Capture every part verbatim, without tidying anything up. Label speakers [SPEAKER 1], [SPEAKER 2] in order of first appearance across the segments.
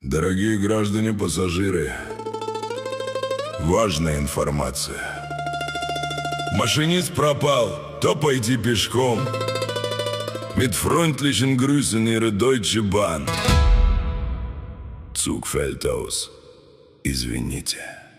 [SPEAKER 1] Дорогие граждане пассажиры, важная информация. Машинист пропал, то пойти пешком. Mit freundlichen Grüßen, Ihre Deutsche Bahn. Zug fällt aus. Извините.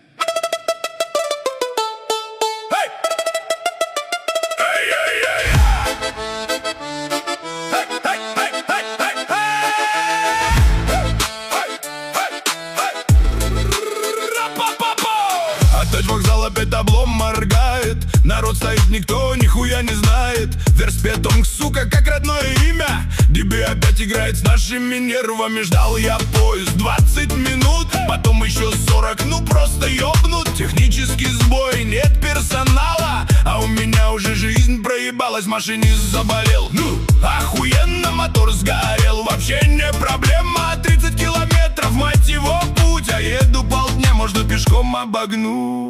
[SPEAKER 1] Опять вокзал, опять табло моргает. Народ стоит, никто нихуя не знает. Верспетонг, сука, как родное имя. Диби опять играет с нашими нервами. Ждал я поезд двадцать минут, потом еще сорок, ну просто ёбнут. Технический сбой, нет персонала, а у меня уже жизнь проебалась. Машинист заболел, ну, охуенно, мотор сгорел. Вообще не проблема, тридцать километров, мать его, путь. А еду полдня, можно пешком обогнуть.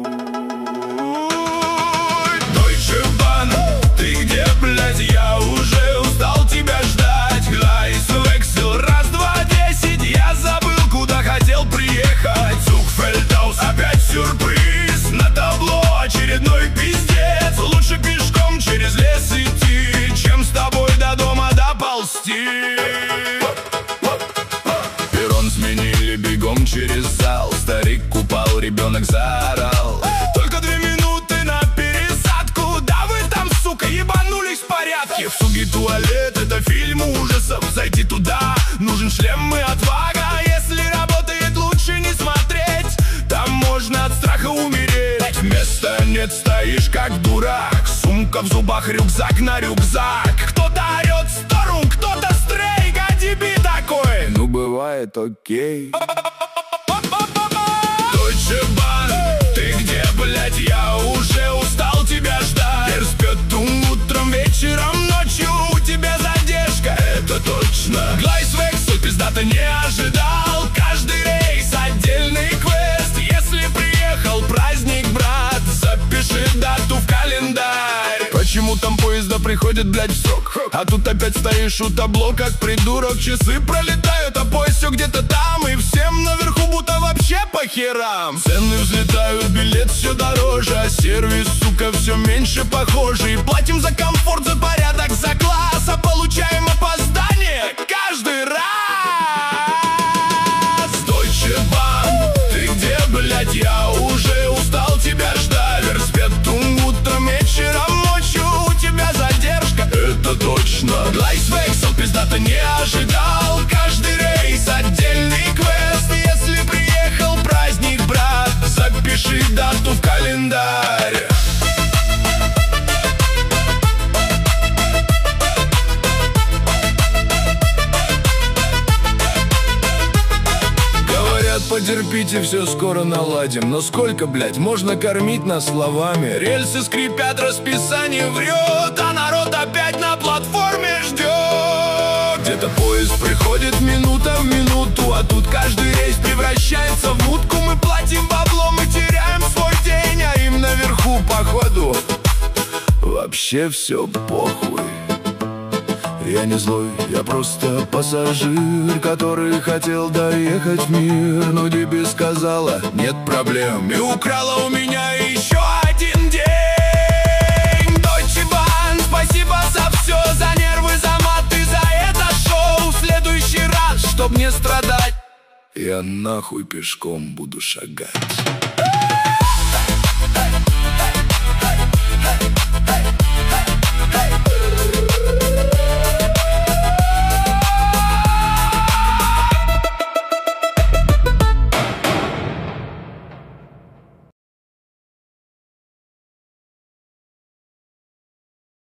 [SPEAKER 1] Deutsche Bahn, ты где, блядь, я уже устал тебя ждать. Глайс вексел, раз, два, десять, я забыл, куда хотел приехать. Zug fällt aus, опять сюрприз на табло, очередной пиздец. Лучше пешком через лес идти, чем с тобой до дома доползти. Перрон сменили бегом через зал. Старик упал, ребенок заорал. Только две минуты на пересадку. Да вы там, сука, ебанулись в порядке. В суге туалет, это фильм ужасов. Зайти туда, нужен шлем и отвага. Если работает, лучше не смотреть. Там можно от страха умереть. Места нет, стоишь как дурак. Сумка в зубах, рюкзак на рюкзак. Кто-то орет сторон, кто-то стрейк. А тебе такой, ну бывает, окей. Deutsche Bahn, ты где, блядь, я уже устал тебя ждать. Верспетунг, утром, вечером, ночью у тебя задержка, это точно. Глайс вексел, пиздато не ожидал. Каждый рейс отдельный квест. Если приехал праздник, брат, запиши дату в календарь. Почему там поезда приходят, блядь, в срок? А тут опять стоишь у табло, как придурок. Часы пролетают, а поезд все где-то там. И всем наверху будто вообще по херам. Цены взлетают, билет все дороже, а сервис, сука, все меньше похожий. Платим за комфорт, за порядок, за класс, а получаем опоздание каждый раз. Deutsche Bahn, ты где, блядь, я уже устал тебя ждать. Верспетунг, утром, вечером, ночью у тебя задержка, это точно. Глайс вексел, пиздато не ожидал. Каждый рейс отдельный квест. Если приехал праздник, брат, запиши дату в календарь. Говорят, потерпите, все скоро наладим. Но сколько, блядь, можно кормить нас словами? Рельсы скрипят, расписание врет, а народ опять на платформе ждет. Где-то поезд приходит минута в минуту, а тут каждый рейс превращается в утку. Мы платим бабло, мы теряем свой день, а им наверху, походу, вообще все похуй. Я не злой, я просто пассажир, который хотел доехать в мир. Но Диби сказала, нет проблем, и украла у меня еще один день. Deutsche Bahn, спасибо за все, за нервы, за маты, за это шоу. В следующий раз, чтоб не страдать, я нахуй пешком буду шагать.